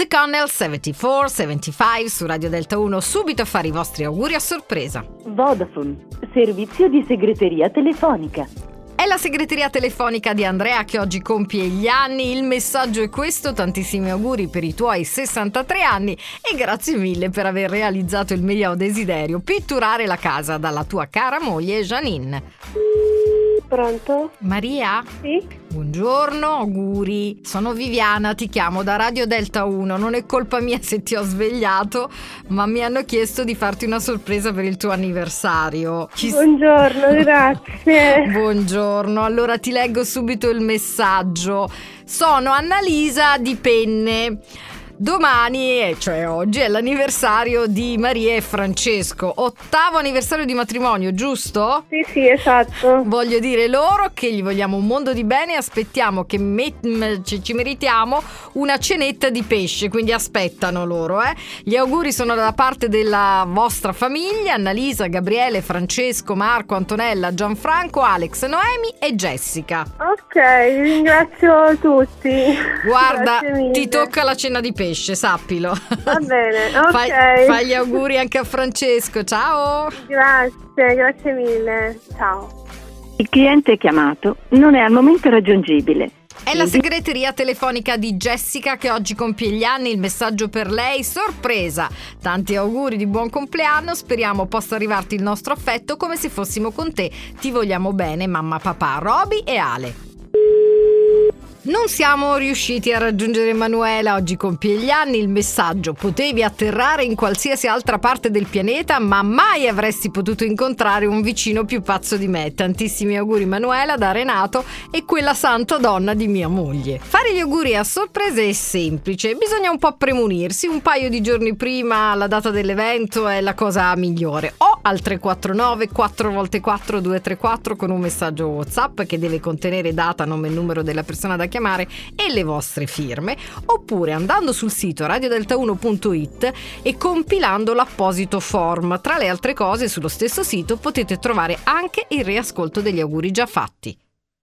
The Connell 7475 su Radio Delta 1, subito a fare i vostri auguri a sorpresa. Vodafone, servizio di segreteria telefonica. È la segreteria telefonica di Andrea che oggi compie gli anni. Il messaggio è questo: tantissimi auguri per i tuoi 63 anni e grazie mille per aver realizzato il mio desiderio, pitturare la casa dalla tua cara moglie Janine. Pronto? Maria? Sì? Buongiorno, auguri. Sono Viviana, ti chiamo da Radio Delta 1. Non è colpa mia se ti ho svegliato, ma mi hanno chiesto di farti una sorpresa per il tuo anniversario. Buongiorno, grazie. Buongiorno, allora ti leggo subito il messaggio. Sono Annalisa di Penne. Domani, cioè oggi, è l'anniversario di Maria e Francesco. 8º anniversario di matrimonio, giusto? Sì, esatto. Voglio dire loro che gli vogliamo un mondo di bene e aspettiamo che ci meritiamo una cenetta di pesce, quindi aspettano loro. Gli auguri sono da parte della vostra famiglia: Annalisa, Gabriele, Francesco, Marco, Antonella, Gianfranco, Alex, Noemi e Jessica. Ok, ringrazio tutti. Guarda, ti tocca la cena di pesce, sappilo. Va bene, ok. Fai gli auguri anche a Francesco, ciao. Grazie mille, ciao. Il cliente chiamato non è al momento raggiungibile. È la segreteria telefonica di Jessica che oggi compie gli anni. Il messaggio per lei: sorpresa. Tanti auguri di buon compleanno, speriamo possa arrivarti il nostro affetto come se fossimo con te. Ti vogliamo bene, mamma, papà, Roby e Ale. Non siamo riusciti a raggiungere Emanuela, oggi compie gli anni. Il messaggio: potevi atterrare in qualsiasi altra parte del pianeta, ma mai avresti potuto incontrare un vicino più pazzo di me. Tantissimi auguri Emanuela da Renato e quella santa donna di mia moglie. Fare gli auguri a sorpresa è semplice, bisogna un po' premunirsi. Un paio di giorni prima la data dell'evento è la cosa migliore. O al 349 4x4 234 con un messaggio WhatsApp che deve contenere data, nome e numero della persona da chiamare e le vostre firme, oppure andando sul sito radiodelta1.it e compilando l'apposito form. Tra le altre cose, sullo stesso sito potete trovare anche il riascolto degli auguri già fatti.